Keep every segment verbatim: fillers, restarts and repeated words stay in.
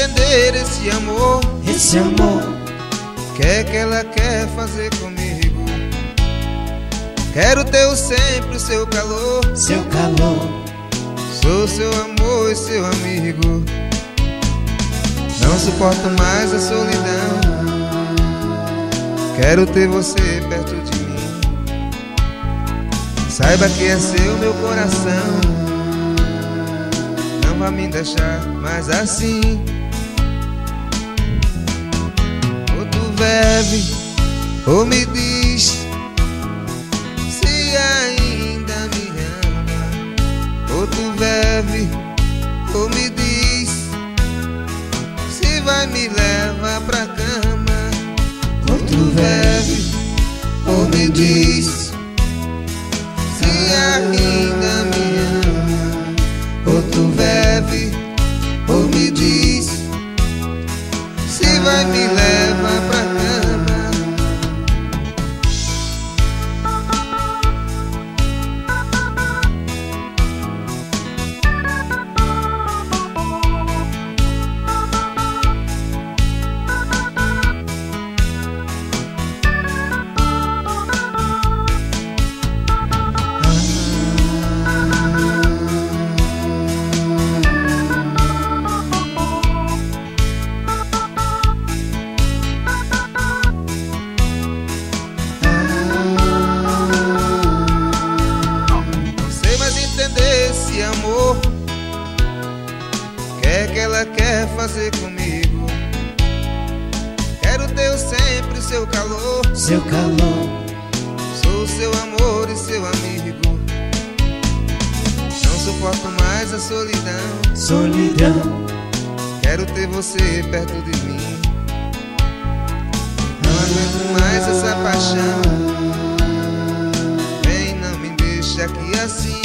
entender esse amor, esse amor. O que é que ela quer fazer comigo? Quero ter o sempre o seu calor, seu calor. Sou seu amor e seu amigo. Não suporto mais a solidão. Quero ter você perto de mim. Saiba que é seu meu coração. Não vai me deixar mais assim. Ou tu bebe, ou me diz se ainda me ama. Ou tu bebe, ou me diz se vai me levar pra cama. Ou tu bebe, ou me diz se ainda me ama. Ou tu bebe, ou me diz se vai me levar pra cama. Esse amor, o que é que ela quer fazer comigo? Quero ter sempre o seu calor, seu calor. Sou seu amor e seu amigo. Não suporto mais a solidão, solidão. Quero ter você perto de mim. Não aguento mais essa paixão. Vem, não me deixa aqui assim.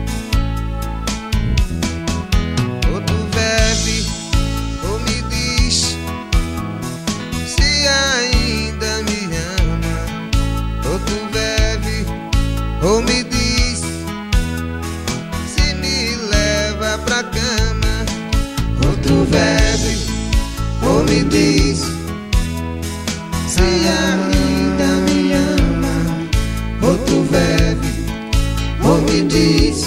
Ou me diz se me leva pra cama. Ou tu bebe, ou me diz se ainda me ama. Ou tu bebe, ou me diz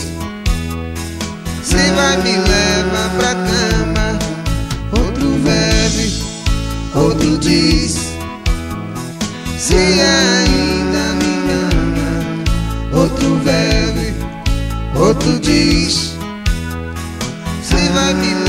se vai me levar pra cama. Ou tu bebe, ou tu diz se ainda me Outro bebe, outro diz se vai me